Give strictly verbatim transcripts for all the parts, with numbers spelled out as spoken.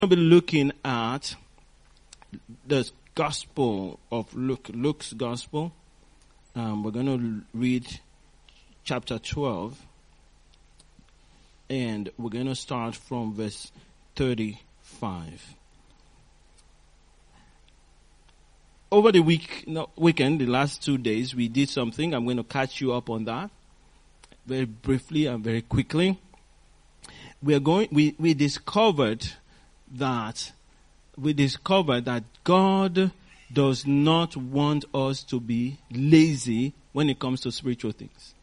We'll be looking at the Gospel of Luke, Luke's Gospel. Um, we're going to read chapter twelve, and we're going to start from verse thirty-five. Over the week, no, weekend, the last two days, we did something. I'm going to catch you up on that very briefly and very quickly. We are going. We we discovered that we discovered that God does not want us to be lazy when it comes to spiritual things.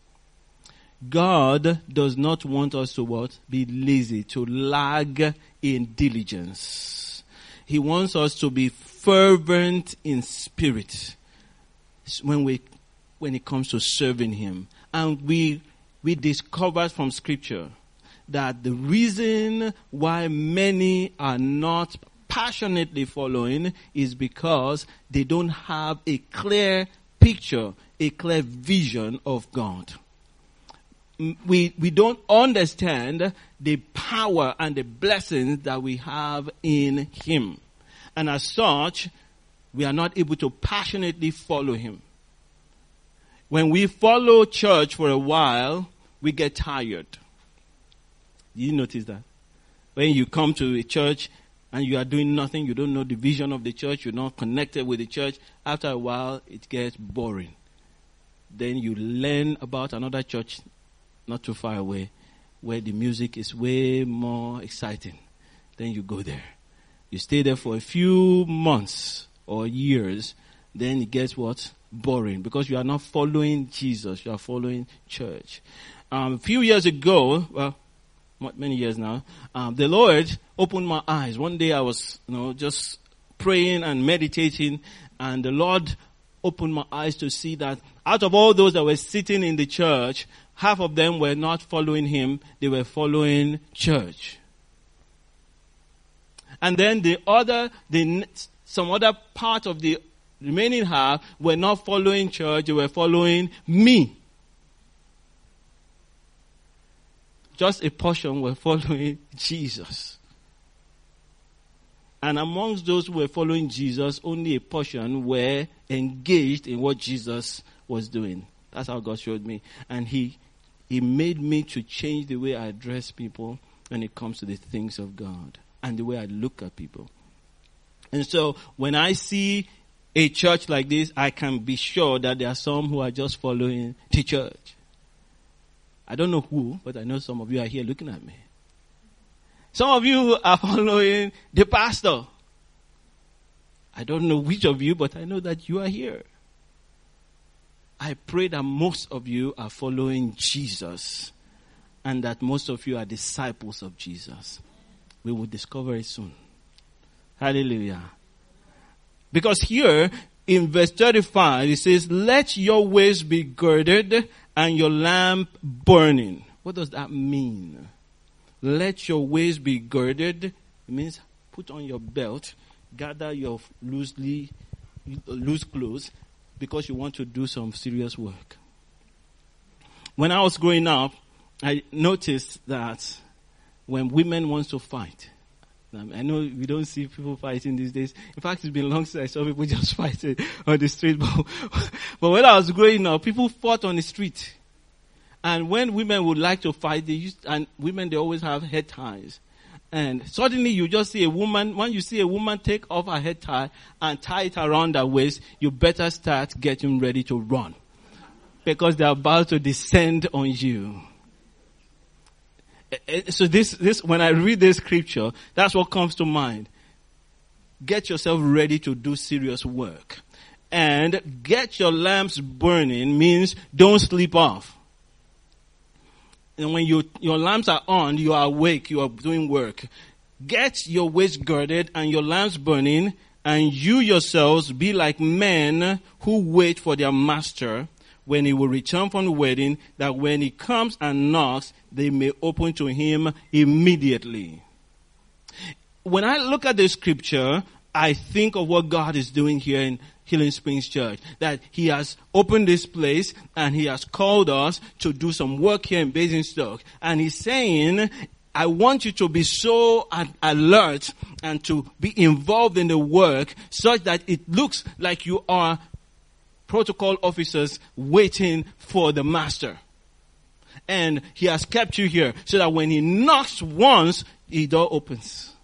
God does not want us to what? Be lazy, to lag in diligence. He wants us to be fervent in spirit when we when it comes to serving Him. And we we discovered from Scripture that the reason why many are not passionately following is because they don't have a clear picture, a clear vision of God. We we don't understand the power and the blessings that we have in Him. And as such, we are not able to passionately follow Him. When we follow church for a while, we get tired. Did you notice that? When you come to a church and you are doing nothing, you don't know the vision of the church, you're not connected with the church, after a while it gets boring. Then you learn about another church not too far away where the music is way more exciting. Then you go there. You stay there for a few months or years, then it gets what? Boring, because you are not following Jesus, you are following church. Um, a few years ago, well, many years now, um, the Lord opened my eyes. One day I was, you know, just praying and meditating, and the Lord opened my eyes to see that out of all those that were sitting in the church, half of them were not following Him, they were following church. And then the other, the some other part of the remaining half were not following church, they were following me. Just a portion were following Jesus. And amongst those who were following Jesus, only a portion were engaged in what Jesus was doing. That's how God showed me. And He He made me to change the way I address people when it comes to the things of God and the way I look at people. And so when I see a church like this, I can be sure that there are some who are just following the church. I don't know who, but I know some of you are here looking at me. Some of you are following the pastor. I don't know which of you, but I know that you are here. I pray that most of you are following Jesus and that most of you are disciples of Jesus. We will discover it soon. Hallelujah. Because here in verse thirty-five, it says, let your waist be girded and your lamp burning. What does that mean? Let your waist be girded. It means put on your belt, gather your loosely loose clothes, because you want to do some serious work. When I was growing up, I noticed that when women want to fight, I know we don't see people fighting these days. In fact, it's been long since I saw people just fighting on the street. But, but when I was growing up, people fought on the street. And when women would like to fight, they used, and women, they always have head ties. And suddenly you just see a woman, when you see a woman take off her head tie and tie it around her waist, you better start getting ready to run. Because they're about to descend on you. So this, this, when I read this scripture, that's what comes to mind. Get yourself ready to do serious work. And get your lamps burning means don't sleep off. And when you, your lamps are on, you are awake, you are doing work. Get your waist girded and your lamps burning, and you yourselves be like men who wait for their master when he will return from the wedding, that when he comes and knocks, they may open to him immediately. When I look at the scripture, I think of what God is doing here in Healing Springs Church. That He has opened this place and He has called us to do some work here in Basingstoke. And He's saying, I want you to be so alert and to be involved in the work such that it looks like you are protocol officers waiting for the master. And he has kept you here so that when he knocks once, the door opens.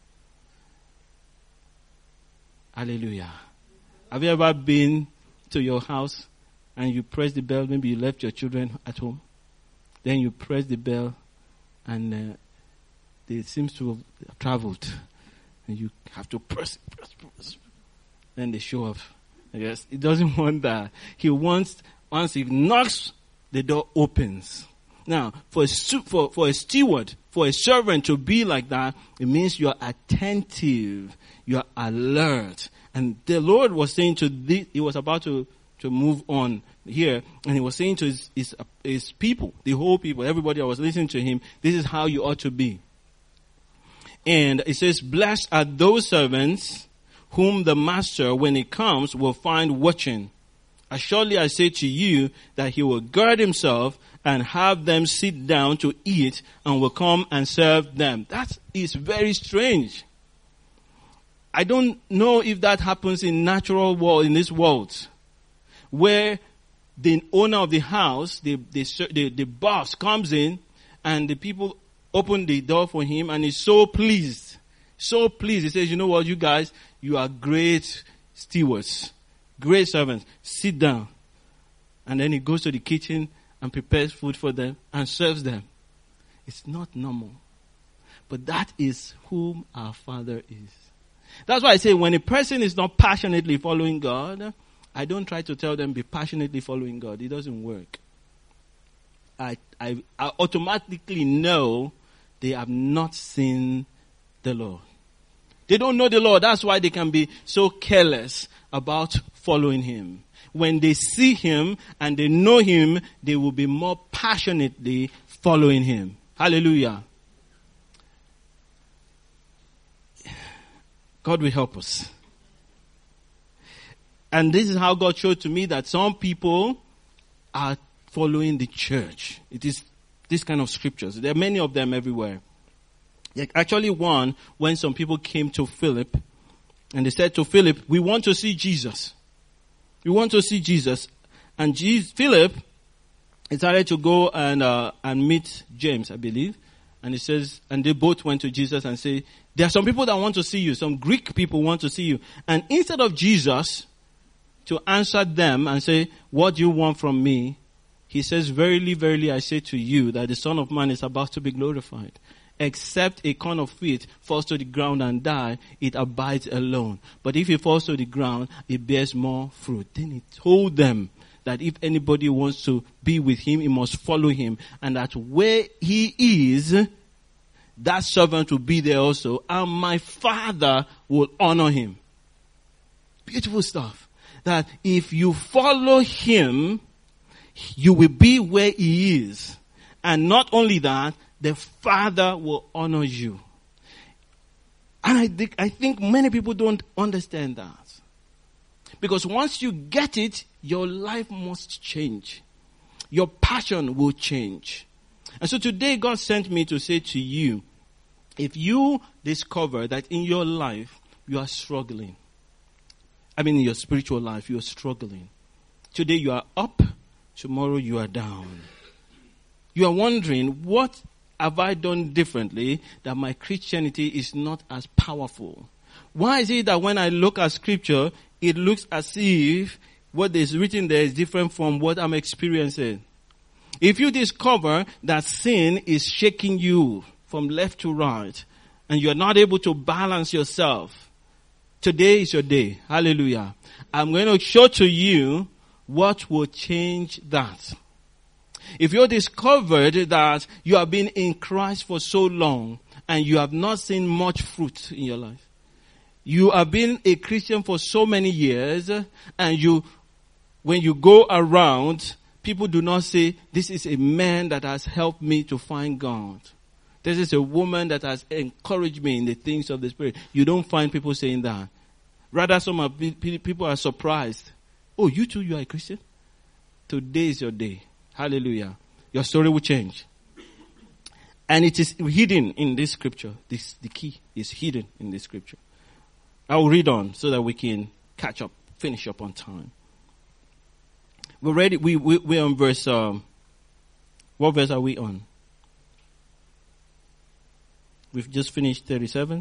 Hallelujah. Have you ever been to your house and you press the bell? Maybe you left your children at home. Then you press the bell and uh, they seem to have traveled. And you have to press, press, press. Then they show up. I guess he doesn't want that. He wants, once he knocks, the door opens. Now, for a, for, for a steward, for a servant to be like that, it means you are attentive, you are alert. And the Lord was saying to this, he was about to, to move on here, and he was saying to his, his, his people, the whole people, everybody that was listening to him, this is how you ought to be. And it says, blessed are those servants whom the master, when he comes, will find watching. Assuredly I say to you that he will guard himself and have them sit down to eat and will come and serve them. That is very strange. I don't know if that happens in natural world, in this world, where the owner of the house, the, the, the, the boss comes in and the people open the door for him and he's so pleased. So pleased. He says, you know what, you guys, you are great stewards, great servants. Sit down. And then he goes to the kitchen and prepares food for them and serves them. It's not normal. But that is whom our Father is. That's why I say when a person is not passionately following God, I don't try to tell them be passionately following God. It doesn't work. I, I, I automatically know they have not seen the Lord. They don't know the Lord. That's why they can be so careless about following him. When they see him and they know him, they will be more passionately following him. Hallelujah. God will help us. And this is how God showed to me that some people are following the church. It is this kind of scriptures. There are many of them everywhere. Like actually one, when some people came to Philip and they said to Philip, we want to see Jesus. We want to see Jesus. And Jesus, Philip decided to go and uh, and meet James, I believe. And he says, and they both went to Jesus and say, there are some people that want to see you. Some Greek people want to see you. And instead of Jesus to answer them and say, what do you want from me? He says, verily, verily, I say to you that the Son of Man is about to be glorified. Except a corn of wheat falls to the ground and die, it abides alone. But if it falls to the ground, it bears more fruit. Then he told them that if anybody wants to be with him, he must follow him. And that where he is, that servant will be there also. And my Father will honor him. Beautiful stuff. That if you follow him, you will be where he is. And not only that, the Father will honor you. And I think, I think many people don't understand that. Because once you get it, your life must change. Your passion will change. And so today God sent me to say to you, if you discover that in your life you are struggling, I mean in your spiritual life you are struggling. Today you are up, tomorrow you are down. You are wondering, what have I done differently that my Christianity is not as powerful? Why is it that when I look at scripture, it looks as if what is written there is different from what I'm experiencing? If you discover that sin is shaking you from left to right, and you're not able to balance yourself, today is your day. Hallelujah. I'm going to show to you what will change that. If you discovered that you have been in Christ for so long and you have not seen much fruit in your life, you have been a Christian for so many years, and you, when you go around, people do not say, this is a man that has helped me to find God. This is a woman that has encouraged me in the things of the Spirit. You don't find people saying that. Rather, some of people are surprised. Oh, you too, you are a Christian? Today is your day. Hallelujah. Your story will change. And it is hidden in this scripture. This, the key is hidden in this scripture. I will read on so that we can catch up, finish up on time. We're ready. We, we, we're on verse, um, what verse are we on? We've just finished thirty-seven.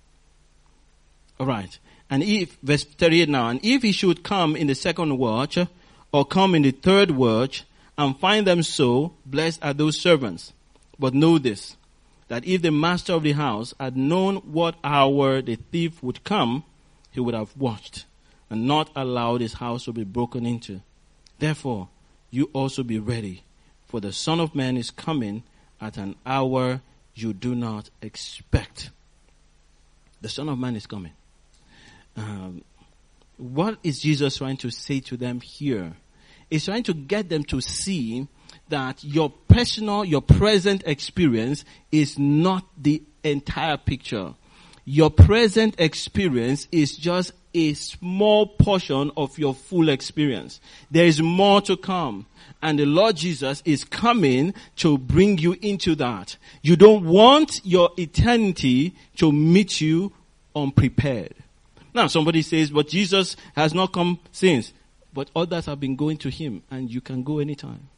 All right. And if, verse thirty-eight now, and if he should come in the second watch, or come in the third watch, and find them so, blessed are those servants. But know this, that if the master of the house had known what hour the thief would come, he would have watched, and not allowed his house to be broken into. Therefore, you also be ready, for the Son of Man is coming at an hour you do not expect. The Son of Man is coming. Um, what is Jesus trying to say to them here? He's trying to get them to see that your personal, your present experience is not the entire picture. Your present experience is just a small portion of your full experience. There is more to come. And the Lord Jesus is coming to bring you into that. You don't want your eternity to meet you unprepared. Now somebody says, but Jesus has not come since. But others have been going to him, and you can go anytime.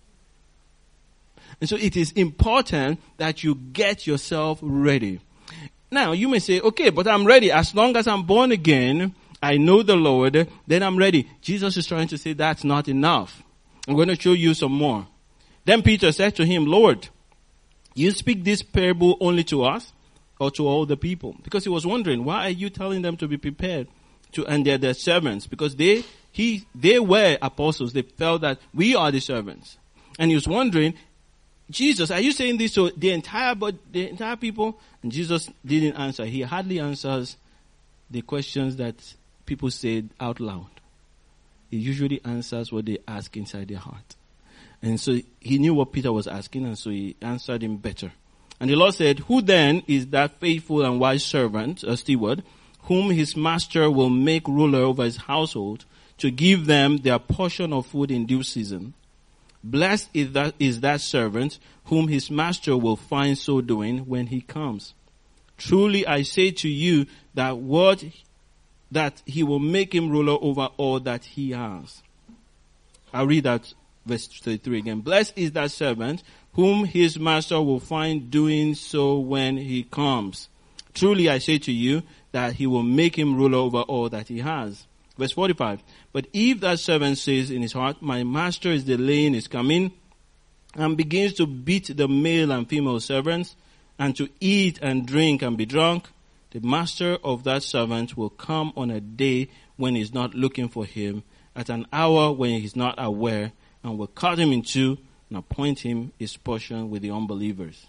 And so it is important that you get yourself ready. Now you may say, okay, but I'm ready. As long as I'm born again, I know the Lord, then I'm ready. Jesus is trying to say that's not enough. I'm going to show you some more. Then Peter said to him, Lord, you speak this parable only to us or to all the people? Because he was wondering, why are you telling them to be prepared to, and they're their servants? Because they, he, they were apostles. They felt that we are the servants. And he was wondering, Jesus, are you saying this to the entire, but the entire people? And Jesus didn't answer. He hardly answers the questions that people said out loud. He usually answers what they ask inside their heart. And so he knew what Peter was asking, and so he answered him better. And the Lord said, who then is that faithful and wise servant, a steward, whom his master will make ruler over his household, to give them their portion of food in due season? Blessed is that, is that servant whom his master will find so doing when he comes. Truly I say to you that what that he will make him ruler over all that he has. I'll read that verse thirty-three again. Blessed is that servant whom his master will find doing so when he comes. Truly I say to you that he will make him ruler over all that he has. Verse forty-five. But if that servant says in his heart, my master is delaying his coming, and begins to beat the male and female servants, and to eat and drink and be drunk, the master of that servant will come on a day when he's not looking for him, at an hour when he's not aware, and will cut him in two and appoint him his portion with the unbelievers.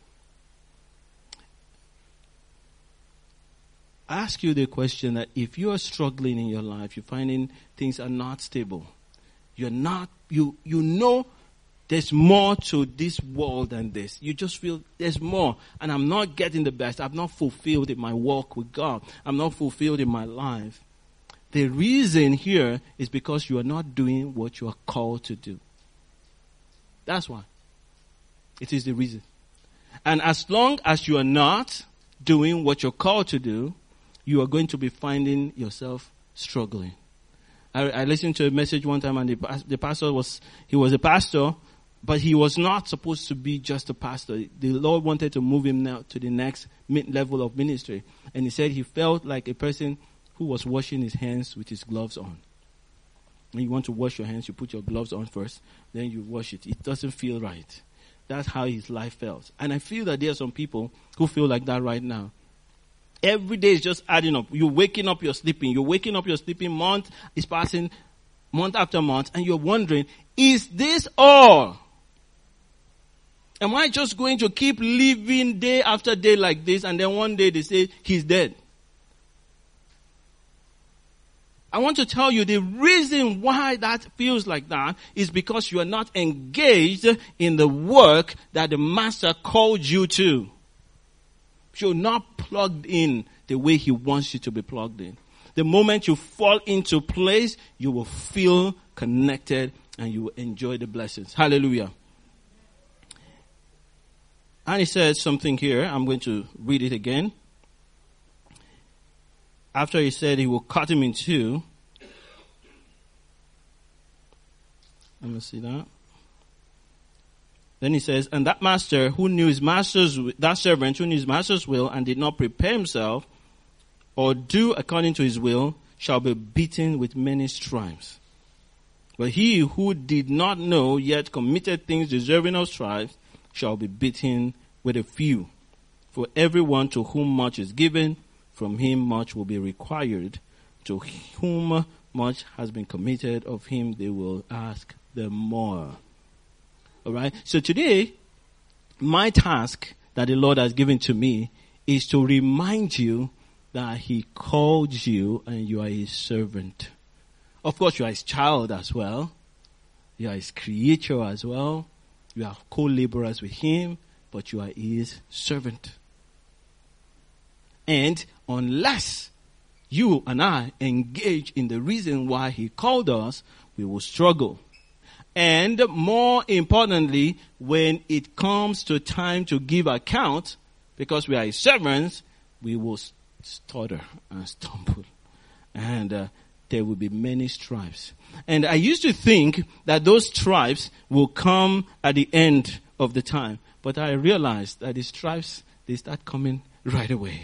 I ask you the question that if you are struggling in your life, you're finding things are not stable, you're not, you, you know there's more to this world than this. You just feel there's more, and I'm not getting the best. I'm not fulfilled in my walk with God. I'm not fulfilled in my life. The reason here is because you are not doing what you are called to do. That's why. It is the reason. And as long as you are not doing what you're called to do, you are going to be finding yourself struggling. I, I listened to a message one time, and the, the pastor was, he was a pastor, but he was not supposed to be just a pastor. The Lord wanted to move him now to the next level of ministry. And he said he felt like a person who was washing his hands with his gloves on. When you want to wash your hands, you put your gloves on first, then you wash it. It doesn't feel right. That's how his life felt. And I feel that there are some people who feel like that right now. Every day is just adding up. You're waking up, you're sleeping. You're waking up, you're sleeping. Month is passing, month after month, and you're wondering, is this all? Am I just going to keep living day after day like this, and then one day they say, he's dead? I want to tell you the reason why that feels like that is because you are not engaged in the work that the master called you to. You're not plugged in the way he wants you to be plugged in. The moment you fall into place, you will feel connected and you will enjoy the blessings. Hallelujah. And he said something here. I'm going to read it again. After he said he will cut him in two. Let me see that. Then he says, and that master who knew his master's, that servant who knew his master's will and did not prepare himself or do according to his will shall be beaten with many stripes. But he who did not know yet committed things deserving of stripes shall be beaten with a few. For everyone to whom much is given, from him much will be required. To whom much has been committed, of him they will ask the more. All right. So today, my task that the Lord has given to me is to remind you that he called you and you are his servant. Of course, you are his child as well. You are his creature as well. You are co-laborers with him, but you are his servant. And unless you and I engage in the reason why he called us, we will struggle. And more importantly, when it comes to time to give account, because we are his servants, we will stutter and stumble. And uh, there will be many stripes. And I used to think that those stripes will come at the end of the time. But I realized that the stripes, they start coming right away.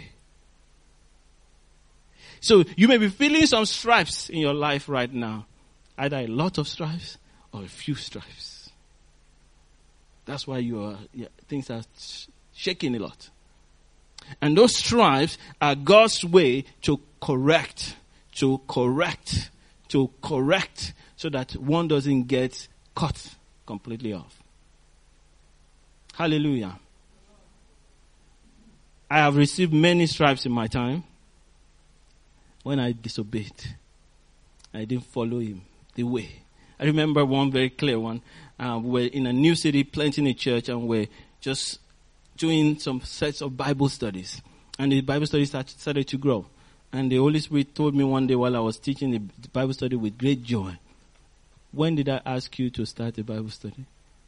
So you may be feeling some stripes in your life right now. Either a lot of stripes or a few stripes. That's why you are, yeah, things are shaking a lot. And those stripes are God's way to correct, to correct, to correct, so that one doesn't get cut completely off. Hallelujah. I have received many stripes in my time when I disobeyed. I didn't follow him the way. I remember one very clear one. Uh, we were in a new city, planting a church, and we're just doing some sets of Bible studies. And the Bible studies started, started to grow. And the Holy Spirit told me one day while I was teaching the Bible study with great joy, when did I ask you to start a Bible study?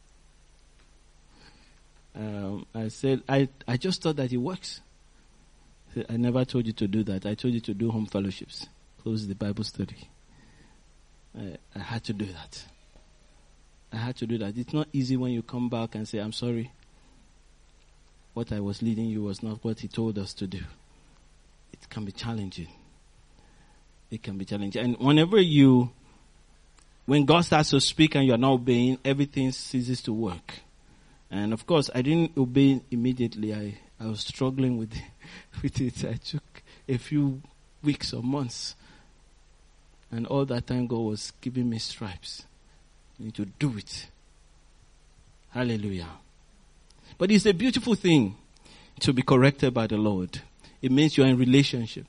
Um, I said, I, I just thought that it works. I, said, I never told you to do that. I told you to do home fellowships. Close the Bible study. I, I had to do that. I had to do that. It's not easy when you come back and say, I'm sorry. What I was leading you was not what he told us to do. It can be challenging. It can be challenging. And whenever you, when God starts to speak and you are not obeying, everything ceases to work. And of course, I didn't obey immediately. I, I was struggling with, with it. I took a few weeks or months. And all that time God was giving me stripes. You need to do it. Hallelujah. But it's a beautiful thing to be corrected by the Lord. It means you're in relationship.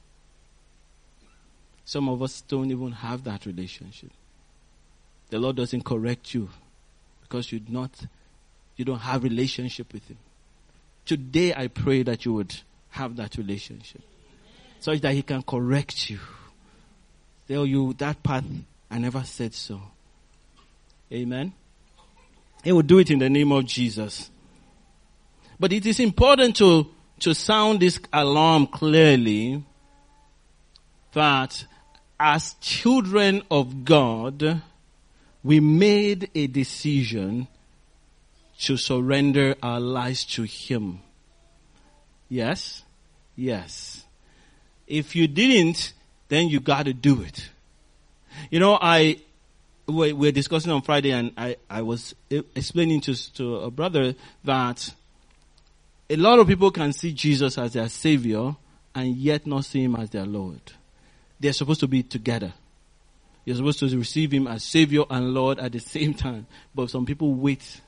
Some of us don't even have that relationship. The Lord doesn't correct you because you not you don't have relationship with him. Today I pray that you would have that relationship, such that he can correct you. Tell you that path, I never said so. Amen. He will do it in the name of Jesus. But it is important to, to sound this alarm clearly that as children of God, we made a decision to surrender our lives to him. Yes? Yes. If you didn't, then you got to do it. You know, I we were discussing on Friday, and I, I was explaining to, to a brother that a lot of people can see Jesus as their Savior and yet not see him as their Lord. They're supposed to be together. You're supposed to receive him as Savior and Lord at the same time. But some people wait.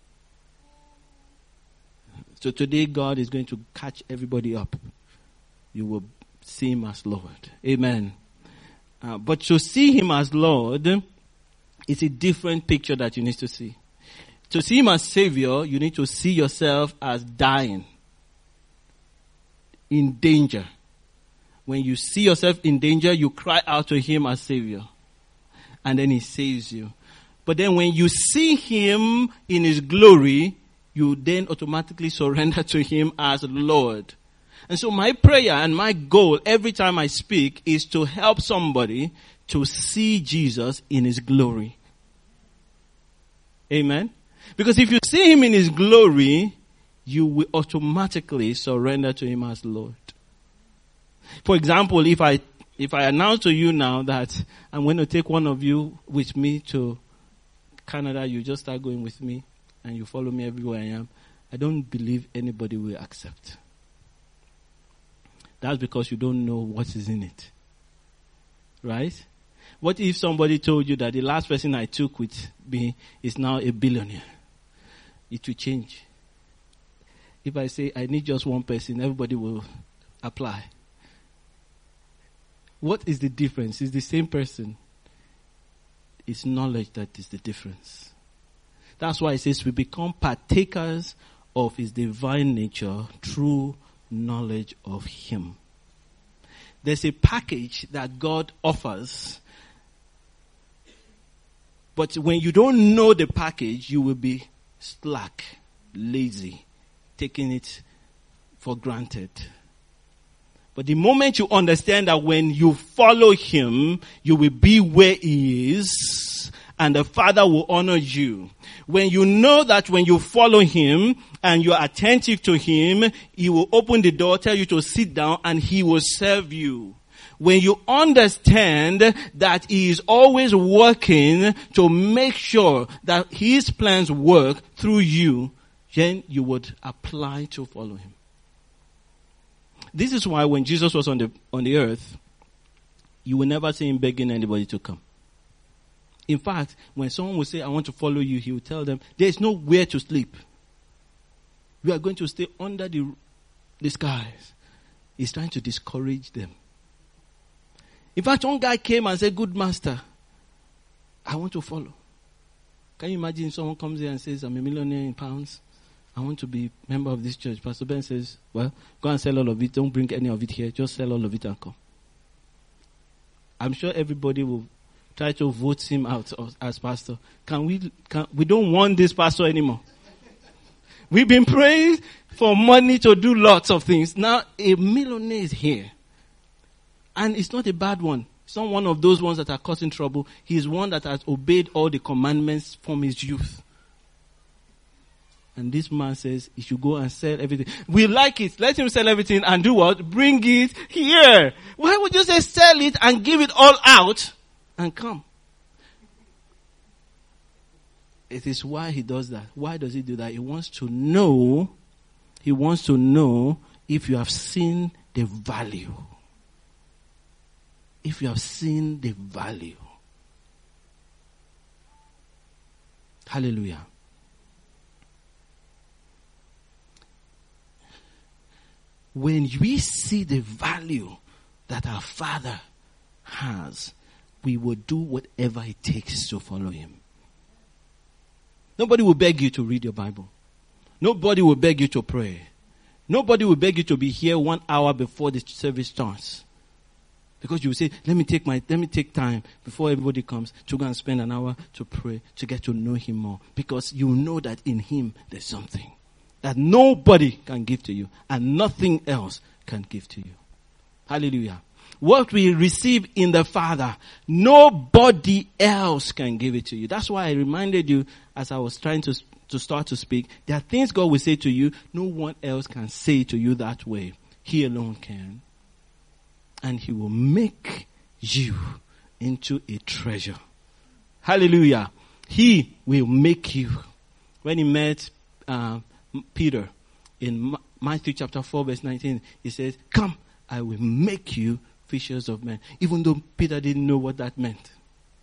So today God is going to catch everybody up. You will see him as Lord. Amen. Uh, but to see him as Lord is a different picture that you need to see. To see him as Savior, you need to see yourself as dying, in danger. When you see yourself in danger, you cry out to him as Savior. And then he saves you. But then when you see him in his glory, you then automatically surrender to him as Lord. And so my prayer and my goal every time I speak is to help somebody to see Jesus in his glory. Amen? Because if you see him in his glory, you will automatically surrender to him as Lord. For example, if I if I announce to you now that I'm going to take one of you with me to Canada, you just start going with me and you follow me everywhere I am, I don't believe anybody will accept. That's because you don't know what is in it. Right? What if somebody told you that the last person I took with me is now a billionaire? It will change. If I say I need just one person, everybody will apply. What is the difference? It's the same person. It's knowledge that is the difference. That's why it says we become partakers of his divine nature through knowledge of him. There's a package that God offers. But when you don't know the package, you will be slack, lazy, taking it for granted. But the moment you understand that when you follow him, you will be where he is, and the Father will honor you. When you know that when you follow him and you are attentive to him, he will open the door, tell you to sit down, and he will serve you. When you understand that he is always working to make sure that his plans work through you, then you would apply to follow him. This is why when Jesus was on the on the earth, you will never see him begging anybody to come. In fact, when someone will say, I want to follow you, he will tell them, there is nowhere to sleep. We are going to stay under the, the skies. He's trying to discourage them. In fact, one guy came and said, good master, I want to follow. Can you imagine someone comes here and says, I'm a millionaire in pounds. I want to be a member of this church. Pastor Ben says, well, go and sell all of it. Don't bring any of it here. Just sell all of it and come. I'm sure everybody will try to vote him out as pastor. Can we, can, we don't want this pastor anymore. We've been praying for money to do lots of things. Now a millionaire is here. And it's not a bad one. It's not one of those ones that are causing trouble. He's one that has obeyed all the commandments from his youth. And this man says he should go and sell everything. We like it. Let him sell everything and do what? Bring it here. Why would you say sell it and give it all out and come? It is why he does that. Why does he do that? He wants to know, he wants to know if you have seen the value. If you have seen the value. Hallelujah. When we see the value that our Father has, we will do whatever it takes to follow him. Nobody will beg you to read your Bible. Nobody will beg you to pray. Nobody will beg you to be here one hour before the service starts. Because you will say, let me take my, let me take time before everybody comes to go and spend an hour to pray, to get to know him more. Because you know that in him there's something that nobody can give to you and nothing else can give to you. Hallelujah. What we receive in the Father, nobody else can give it to you. That's why I reminded you as I was trying to, to start to speak, there are things God will say to you, no one else can say to you that way. He alone can. And he will make you into a treasure. Hallelujah. He will make you. When he met uh, Peter in Matthew chapter four verse nineteen, he says, come, I will make you fishers of men. Even though Peter didn't know what that meant.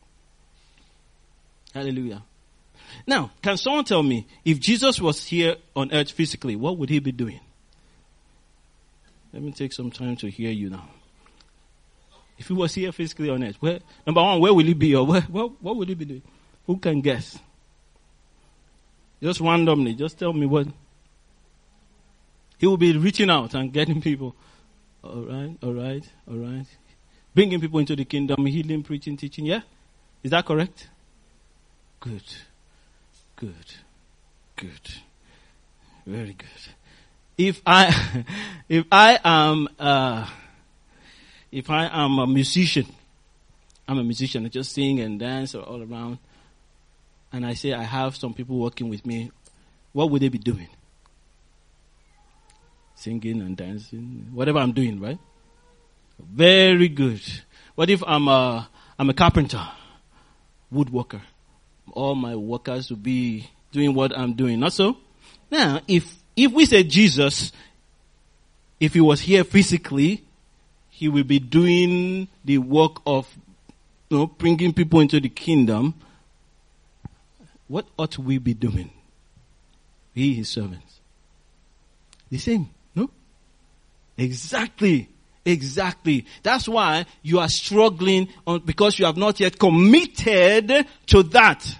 Hallelujah. Now, can someone tell me, if Jesus was here on earth physically, what would he be doing? Let me take some time to hear you now. If he was here physically on earth, where, number one, where will he be? Or where, what, what would he be doing? Who can guess? Just randomly, just tell me what. He will be reaching out and getting people. All right, all right, all right. Bringing people into the kingdom, healing, preaching, teaching. Yeah? Is that correct? Good. Good. Good. Very good. If I, if I am, uh, if I am a musician, I'm a musician, I just sing and dance all around, and I say I have some people working with me, what would they be doing? Singing and dancing, whatever I'm doing, right? Very good. What if I'm a, I'm a carpenter, woodworker? All my workers will be doing what I'm doing, not so? Now, if, if we say Jesus, if he was here physically, he will be doing the work of, you know, bringing people into the kingdom. What ought we be doing? We, his servants. The same, no? Exactly. Exactly. That's why you are struggling on, because you have not yet committed to that.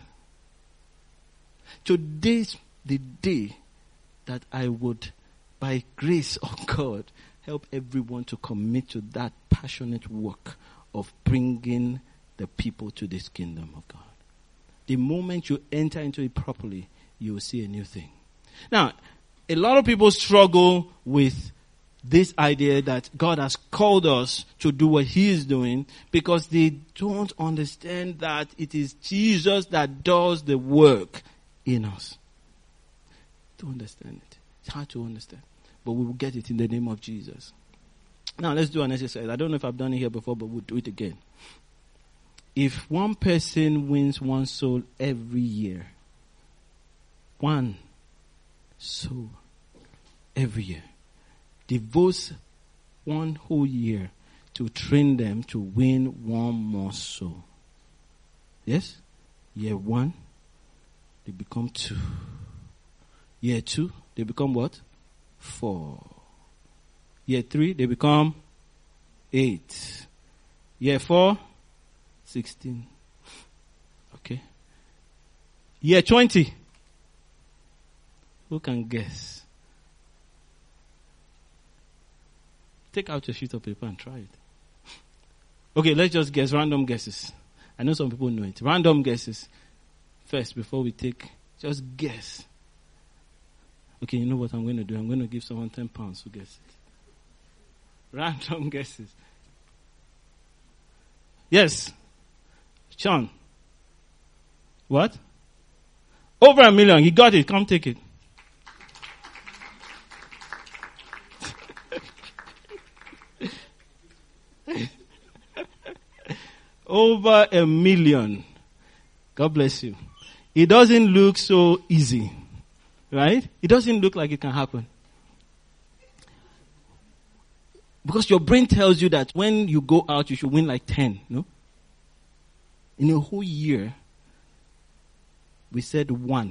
Today's the day that I would, by grace of God, help everyone to commit to that passionate work of bringing the people to this kingdom of God. The moment you enter into it properly, you will see a new thing. Now, a lot of people struggle with this idea that God has called us to do what he is doing because they don't understand that it is Jesus that does the work in us. Don't understand it. It's hard to understand. But we will get it in the name of Jesus. Now let's do an exercise. I don't know if I've done it here before, but we'll do it again. If one person wins one soul every year, one soul every year, devotes one whole year to train them to win one more soul. Yes? Year one, they become two. Year two, they become what? Four. Year three, they become eight. Year four, sixteen. Okay. Year twenty. Who can guess? Take out your sheet of paper and try it. Okay, let's just guess. Random guesses. I know some people know it. Random guesses. First, before we take, just guess. Okay, you know what I'm going to do? I'm going to give someone ten pounds to guess it. Random guesses. Yes. Sean. What? Over a million. He got it. Come take it. Over a million. God bless you. It doesn't look so easy. Right? It doesn't look like it can happen. Because your brain tells you that when you go out, you should win like ten. No? In a whole year, we said one.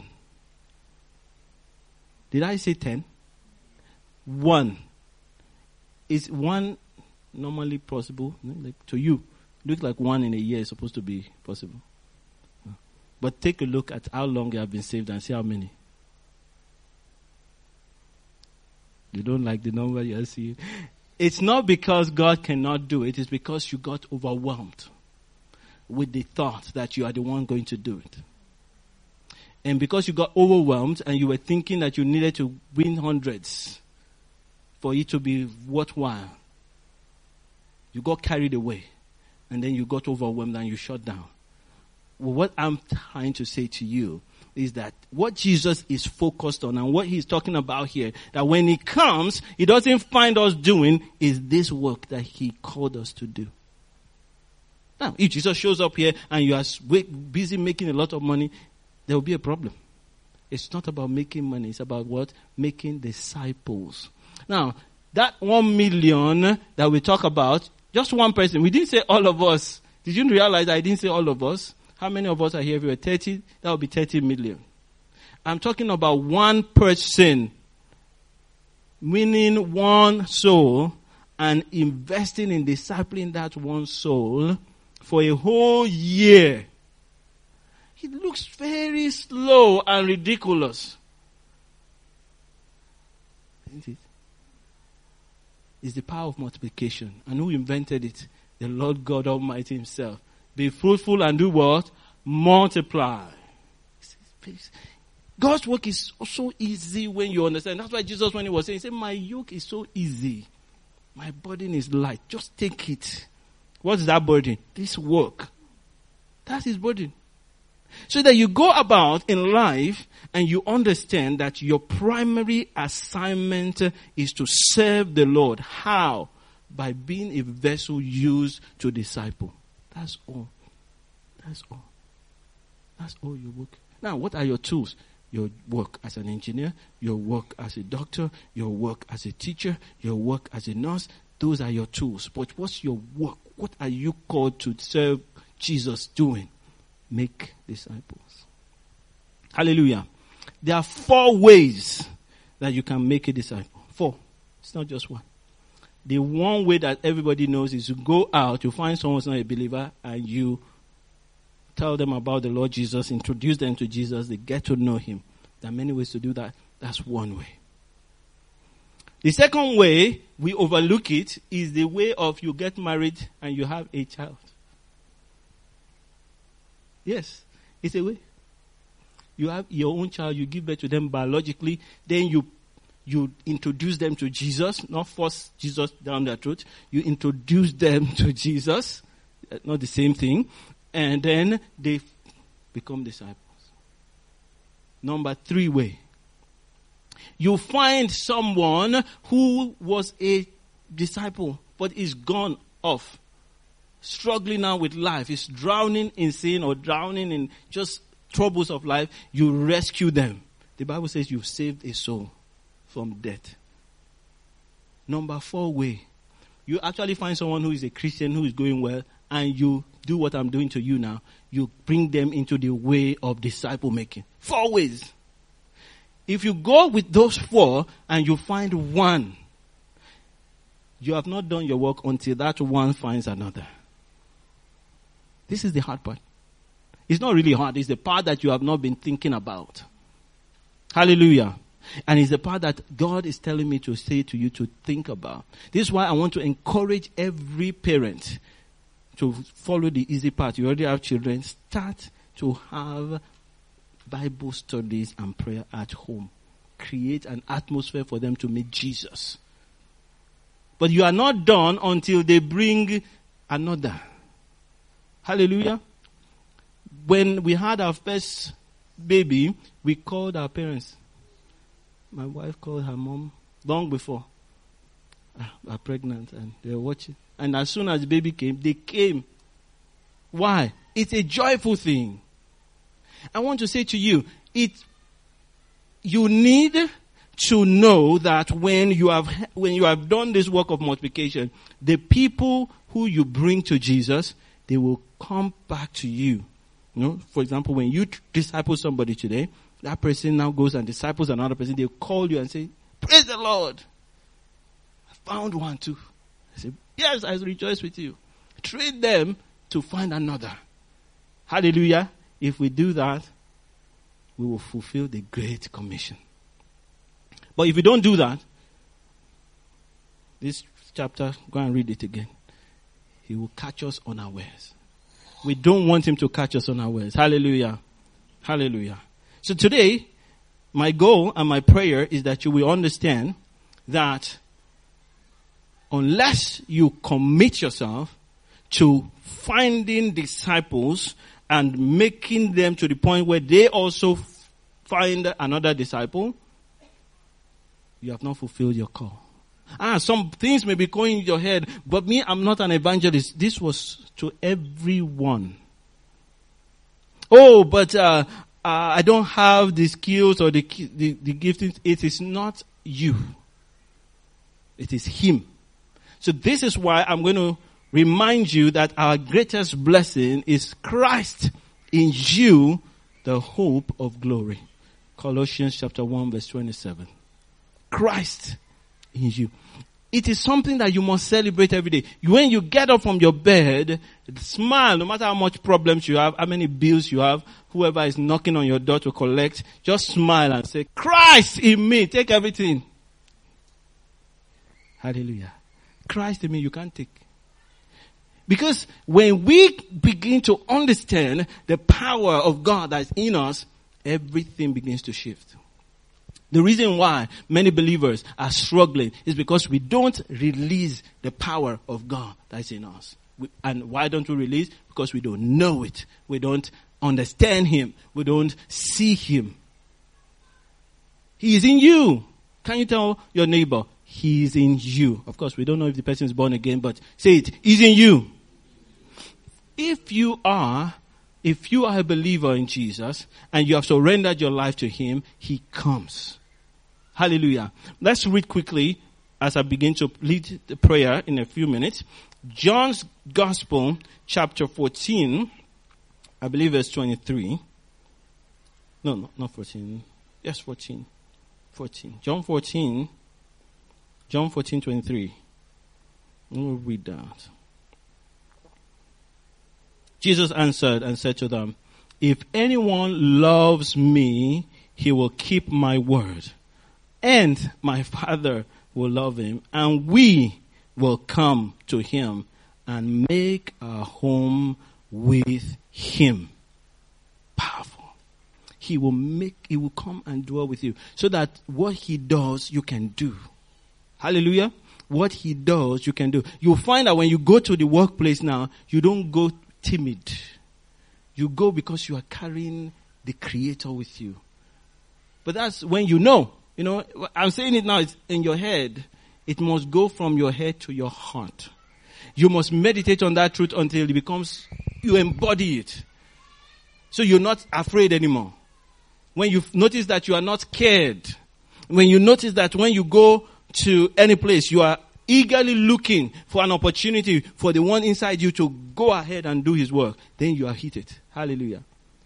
Did I say ten? One. Is one normally possible? No? Like to you, looks like one in a year is supposed to be possible. But take a look at how long you have been saved and see how many. You don't like the number you are seeing. It's not because God cannot do it. It's because you got overwhelmed with the thought that you are the one going to do it. And because you got overwhelmed and you were thinking that you needed to win hundreds for it to be worthwhile, you got carried away. And then you got overwhelmed and you shut down. Well, what I'm trying to say to you is that what Jesus is focused on and what he's talking about here, that when he comes, he doesn't find us doing is this work that he called us to do. Now, if Jesus shows up here and you are busy making a lot of money, there will be a problem. It's not about making money. It's about what? Making disciples. Now, that one million that we talk about, just one person. We didn't say all of us. Did you realize I didn't say all of us? How many of us are here? If we were thirty, that would be thirty million. I'm talking about one person winning one soul and investing in discipling that one soul for a whole year. It looks very slow and ridiculous. Isn't it? It's the power of multiplication. And who invented it? The Lord God Almighty himself. Be fruitful and do what? Multiply. God's work is so easy when you understand. That's why Jesus, when he was saying, he said, my yoke is so easy. My burden is light. Just take it. What's that burden? This work. That's his burden. So that you go about in life and you understand that your primary assignment is to serve the Lord. How? By being a vessel used to disciple. That's all. That's all. That's all your work. Now, what are your tools? Your work as an engineer, your work as a doctor, your work as a teacher, your work as a nurse. Those are your tools. But what's your work? What are you called to serve Jesus doing? Make disciples. Hallelujah. There are four ways that you can make a disciple. Four. It's not just one. The one way that everybody knows is to go out, you find someone who's not a believer, and you tell them about the Lord Jesus, introduce them to Jesus, they get to know him. There are many ways to do that. That's one way. The second way, we overlook it, is the way of you get married and you have a child. Yes, it's a way. You have your own child, you give birth to them biologically, then you you introduce them to Jesus, not force Jesus down their throat. You introduce them to Jesus, not the same thing, and then they become disciples. Number three way. You find someone who was a disciple, but is gone off. Struggling now with life, is drowning in sin or drowning in just troubles of life. You rescue them. The Bible says you've saved a soul from death. Number four way. You actually find someone who is a Christian, who is going well, and you do what I'm doing to you now. You bring them into the way of disciple making. Four ways. If you go with those four and you find one, you have not done your work until that one finds another. This is the hard part. It's not really hard. It's the part that you have not been thinking about. Hallelujah. And it's the part that God is telling me to say to you to think about. This is why I want to encourage every parent to follow the easy path. You already have children. Start to have Bible studies and prayer at home. Create an atmosphere for them to meet Jesus. But you are not done until they bring another. Hallelujah. When we had our first baby, we called our parents. My wife called her mom long before I was pregnant, and they were watching. And as soon as the baby came, they came. Why? It's a joyful thing. I want to say to you, it, you need to know that when you have, when you have done this work of multiplication, the people who you bring to Jesus, they will come back to you. You know, for example, when you disciple somebody today, that person now goes and disciples another person. They'll call you and say, praise the Lord. I found one too. I say, yes, I rejoice with you. Trade them to find another. Hallelujah. If we do that, we will fulfill the Great Commission. But if we don't do that, this chapter, go and read it again. He will catch us unawares. We don't want him to catch us unawares. Hallelujah. Hallelujah. So today, my goal and my prayer is that you will understand that unless you commit yourself to finding disciples and making them to the point where they also find another disciple, you have not fulfilled your call. Ah, some things may be going in your head, but me, I'm not an evangelist. This was to everyone. Oh, but uh, uh, I don't have the skills or the, the, the giftings. It is not you. It is him. So this is why I'm going to remind you that our greatest blessing is Christ in you, the hope of glory. Colossians chapter one verse twenty-seven. Christ in you. It is something that you must celebrate every day. When you get up from your bed, smile, no matter how much problems you have, how many bills you have, whoever is knocking on your door to collect, just smile and say, Christ in me, take everything. Hallelujah. Christ in me, you can't take. Because when we begin to understand the power of God that's in us, everything begins to shift. The reason why many believers are struggling is because we don't release the power of God that's in us. We, and why don't we release? Because we don't know it. We don't understand Him. We don't see Him. He is in you. Can you tell your neighbor, He is in you? Of course, we don't know if the person is born again, but say it. He's in you. If you are, if you are a believer in Jesus and you have surrendered your life to Him, He comes. Hallelujah. Let's read quickly as I begin to lead the prayer in a few minutes. John's Gospel, chapter fourteen, I believe verse twenty-three. No, no, not fourteen. Yes, fourteen. fourteen. John fourteen. John fourteen, twenty-three. We'll read that. Jesus answered and said to them, if anyone loves me, he will keep my word. And my Father will love him, and we will come to him and make a home with him. Powerful. He will make, he will come and dwell with you so that what he does, you can do. Hallelujah. What he does, you can do. You'll find that when you go to the workplace now, you don't go timid. You go because you are carrying the Creator with you. But that's when you know. You know, I'm saying it now, it's in your head. It must go from your head to your heart. You must meditate on that truth until it becomes, you embody it. So you're not afraid anymore. When you notice that you are not scared, when you notice that when you go to any place, you are eagerly looking for an opportunity for the one inside you to go ahead and do his work, then you are heated. Hallelujah.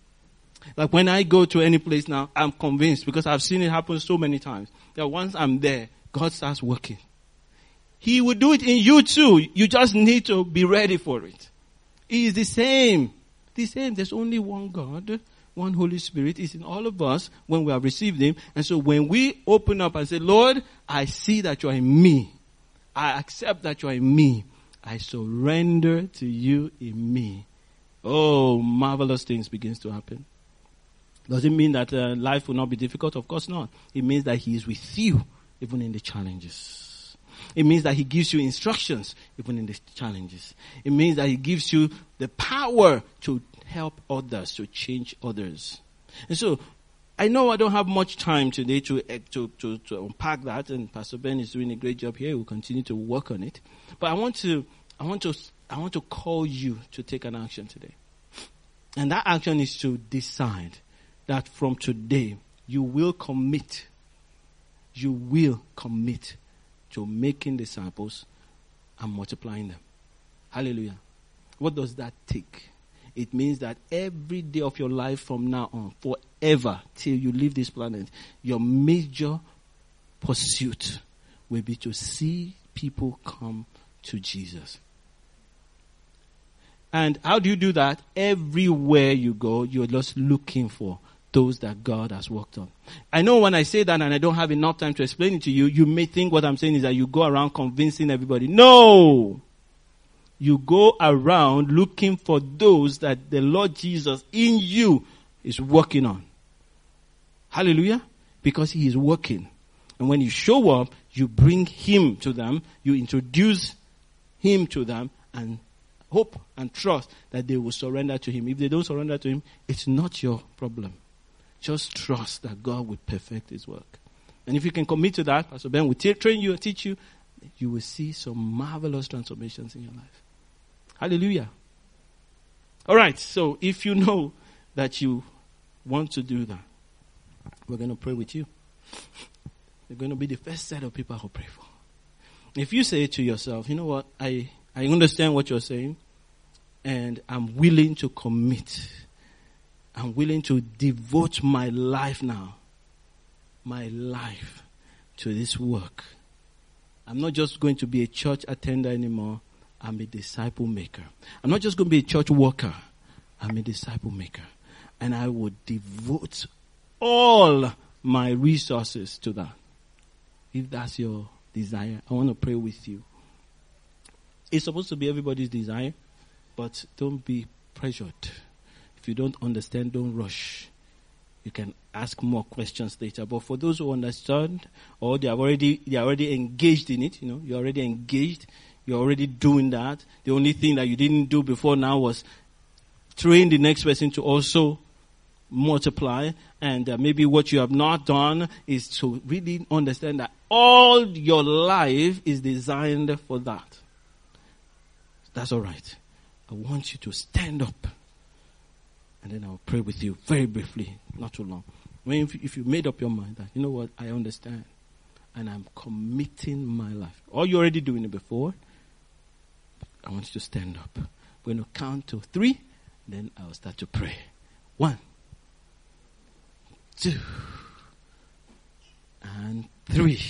Like when I go to any place now, I'm convinced, because I've seen it happen so many times, that once I'm there, God starts working. He will do it in you too. You just need to be ready for it. He is the same. The same. There's only one God. One Holy Spirit is in all of us when we have received Him. And so when we open up and say, Lord, I see that you are in me. I accept that you are in me. I surrender to you in me. Oh, marvelous things begins to happen. Does it mean that uh, life will not be difficult? Of course not. It means that He is with you, even in the challenges. It means that He gives you instructions, even in the challenges. It means that He gives you the power to help others, to change others. And so, I know I don't have much time today to, to, to, to unpack that, and Pastor Ben is doing a great job here. We'll continue to work on it. But I want to, I want to, I want to call you to take an action today. And that action is to decide that from today, you will commit, you will commit to making disciples and multiplying them. Hallelujah. What does that take? It means that every day of your life from now on, forever, till you leave this planet, your major pursuit will be to see people come to Jesus. And how do you do that? Everywhere you go, you're just looking for those that God has worked on. I know when I say that and I don't have enough time to explain it to you, you may think what I'm saying is that you go around convincing everybody. No! You go around looking for those that the Lord Jesus in you is working on. Hallelujah. Because He is working. And when you show up, you bring Him to them, you introduce Him to them, and hope and trust that they will surrender to Him. If they don't surrender to Him, it's not your problem. Just trust that God will perfect His work. And if you can commit to that, Pastor Ben will t- train you and teach you, you will see some marvelous transformations in your life. Hallelujah. All right, so if you know that you want to do that, we're going to pray with you. You're going to be the first set of people who pray for. If you say to yourself, you know what, I, I understand what you're saying, and I'm willing to commit. I'm willing to devote my life now, my life, to this work. I'm not just going to be a church attender anymore. I'm a disciple maker. I'm not just going to be a church worker. I'm a disciple maker. And I would devote all my resources to that. If that's your desire, I want to pray with you. It's supposed to be everybody's desire, but don't be pressured. If you don't understand, don't rush. You can ask more questions later. But for those who understand, or they are already they are already engaged in it, you know, you're already engaged, you're already doing that. The only thing that you didn't do before now was train the next person to also multiply. And uh, maybe what you have not done is to really understand that all your life is designed for that. That's all right. I want you to stand up. And then I'll pray with you very briefly, not too long. When if, if you made up your mind that, you know what, I understand. And I'm committing my life. Or you're already doing it before. I want you to stand up. We're going to count to three. Then I'll start to pray. One. Two. And three.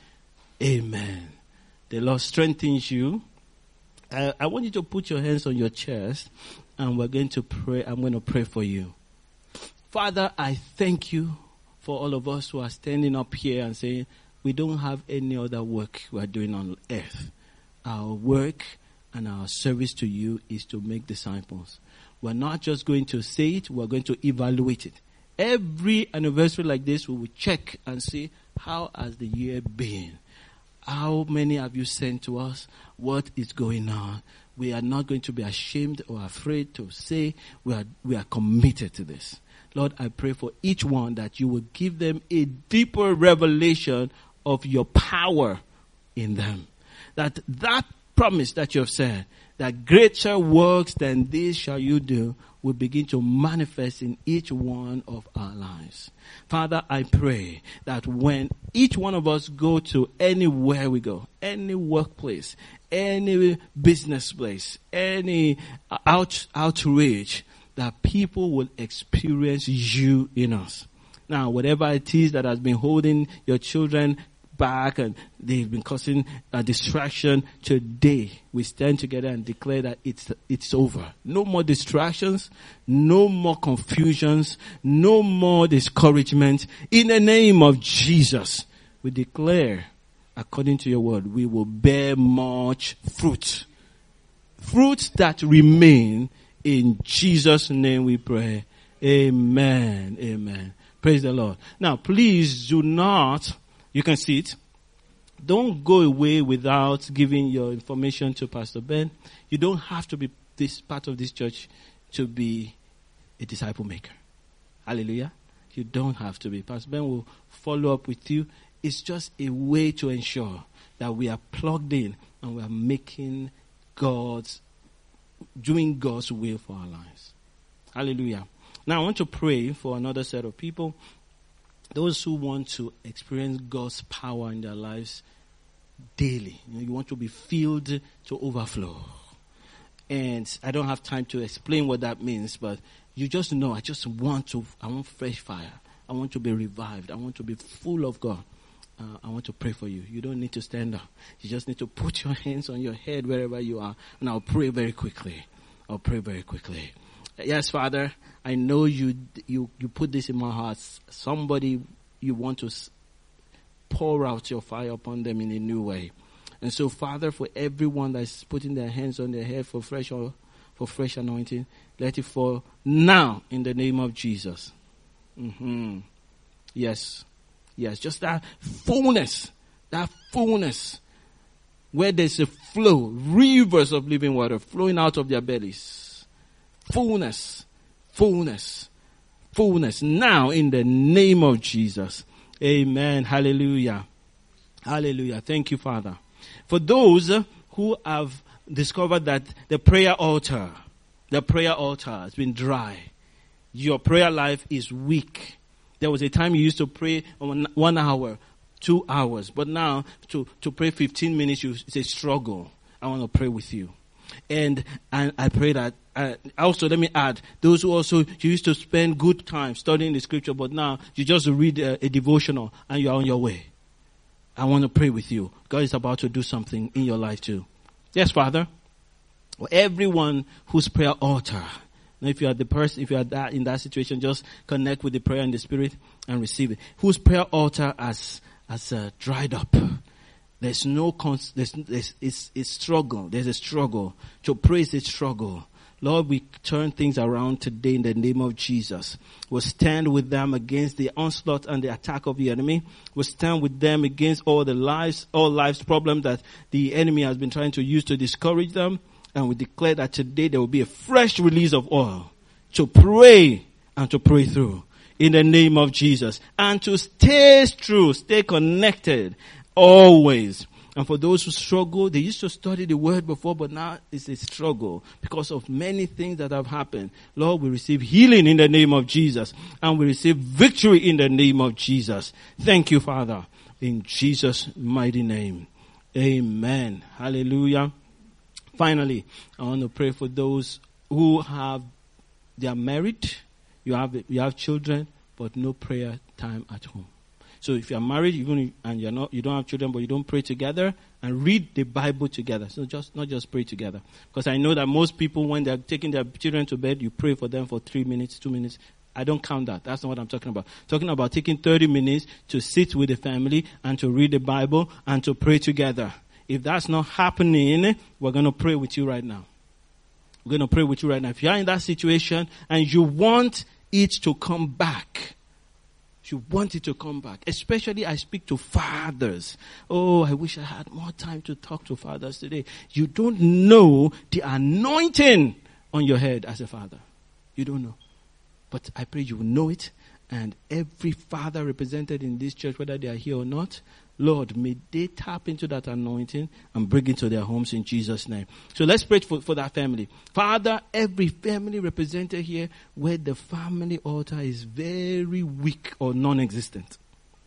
Amen. The Lord strengthens you. I, I want you to put your hands on your chest. And we're going to pray. I'm going to pray for you. Father, I thank you for all of us who are standing up here and saying, we don't have any other work we are doing on earth. Our work and our service to you is to make disciples. We're not just going to say it, we're going to evaluate it. Every anniversary like this, we will check and see, how has the year been? How many have you sent to us? What is going on? We are not going to be ashamed or afraid to say we are, we are committed to this. Lord, I pray for each one that you will give them a deeper revelation of your power in them. That that promise that you have said, that greater works than these shall you do, will begin to manifest in each one of our lives. Father, I pray that when each one of us go to anywhere we go, any workplace, any business place, any out, outreach, that people will experience you in us. Now, whatever it is that has been holding your children back and they've been causing a distraction, today we stand together and declare that it's it's over. No more distractions, no more confusions, no more discouragement. In the name of Jesus, we declare, according to your word, we will bear much fruit. Fruits that remain. In Jesus' name we pray. Amen. Amen. Praise the Lord. Now, please do not, you can see it. Don't go away without giving your information to Pastor Ben. You don't have to be this part of this church to be a disciple maker. Hallelujah. You don't have to be. Pastor Ben will follow up with you. It's just a way to ensure that we are plugged in and we are making God's, doing God's will for our lives. Hallelujah. Now I want to pray for another set of people. Those who want to experience God's power in their lives daily. You know, you want to be filled to overflow. And I don't have time to explain what that means, but you just know, I just want to, I want fresh fire. I want to be revived. I want to be full of God. Uh, I want to pray for you. You don't need to stand up. You just need to put your hands on your head wherever you are. And I'll pray very quickly. I'll pray very quickly. Yes, Father, I know you, you, you put this in my heart. Somebody, you want to pour out your fire upon them in a new way. And so, Father, for everyone that's putting their hands on their head for fresh oil, for fresh anointing, let it fall now in the name of Jesus. Mm-hmm. Yes. Yes. Just that fullness. That fullness. Where there's a flow, rivers of living water flowing out of their bellies. Fullness. Fullness. Fullness. Now in the name of Jesus. Amen. Hallelujah. Hallelujah. Thank you, Father. For those who have discovered that the prayer altar, the prayer altar has been dry. Your prayer life is weak. There was a time you used to pray one, one hour, two hours. But now to, to pray fifteen minutes, you, it's a struggle. I want to pray with you. And, and I pray that, uh, also let me add, those who also, you used to spend good time studying the scripture, but now you just read a, a devotional and you're on your way. I want to pray with you. God is about to do something in your life too. Yes, Father. For everyone whose prayer altar, now if you are the person, if you are that in that situation, just connect with the prayer in the spirit and receive it. Whose prayer altar has has uh, dried up. There's no cons- there's, there's it's, it's struggle. There's a struggle. To pray is a struggle. Lord, we turn things around today in the name of Jesus. We'll stand with them against the onslaught and the attack of the enemy. We'll stand with them against all the lives, all life's problems that the enemy has been trying to use to discourage them. And we declare that today there will be a fresh release of oil to pray and to pray through in the name of Jesus. And to stay true, stay connected always. And for those who struggle, they used to study the word before, but now it's a struggle because of many things that have happened. Lord, we receive healing in the name of Jesus, and we receive victory in the name of Jesus. Thank you, Father, in Jesus' mighty name. Amen. Hallelujah. Finally, I want to pray for those who have, they are married, you have, you have children, but no prayer time at home. So if you're married, even if, and you're not, you don't have children, but you don't pray together and read the Bible together. So just not just pray together, because I know that most people, when they're taking their children to bed, you pray for them for three minutes, two minutes. I don't count that. That's not what I'm talking about. I'm talking about taking thirty minutes to sit with the family and to read the Bible and to pray together. If that's not happening, we're going to pray with you right now. We're going to pray with you right now. If you're in that situation and you want it to come back, you want it to come back. Especially I speak to fathers. Oh, I wish I had more time to talk to fathers today. You don't know the anointing on your head as a father. You don't know. But I pray you will know it. And every father represented in this church, whether they are here or not, Lord, may they tap into that anointing and bring it to their homes in Jesus' name. So let's pray for, for that family. Father, every family represented here where the family altar is very weak or non-existent,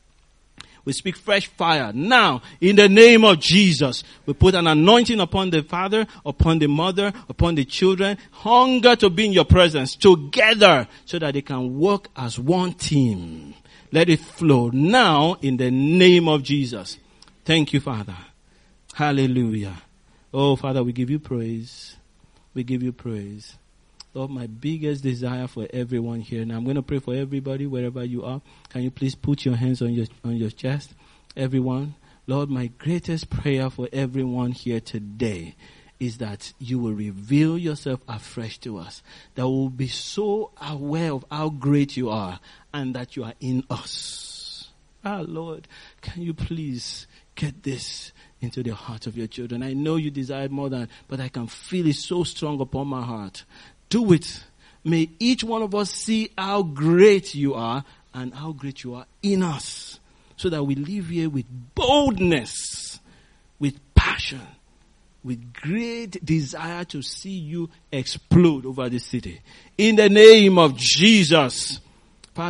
we speak fresh fire now in the name of Jesus. We put an anointing upon the father, upon the mother, upon the children. Hunger to be in your presence together so that they can work as one team. Let it flow now in the name of Jesus. Thank you, Father. Hallelujah. Oh, Father, we give you praise. We give you praise. Lord, my biggest desire for everyone here. Now I'm going to pray for everybody wherever you are. Can you please put your hands on your, on your chest? Everyone. Lord, my greatest prayer for everyone here today is that you will reveal yourself afresh to us. That we will be so aware of how great you are and that you are in us. Ah, Lord, can you please get this into the heart of your children? I know you desire more than, but I can feel it so strong upon my heart. Do it. May each one of us see how great you are and how great you are in us, so that we live here with boldness, with passion, with great desire to see you explode over the city. In the name of Jesus.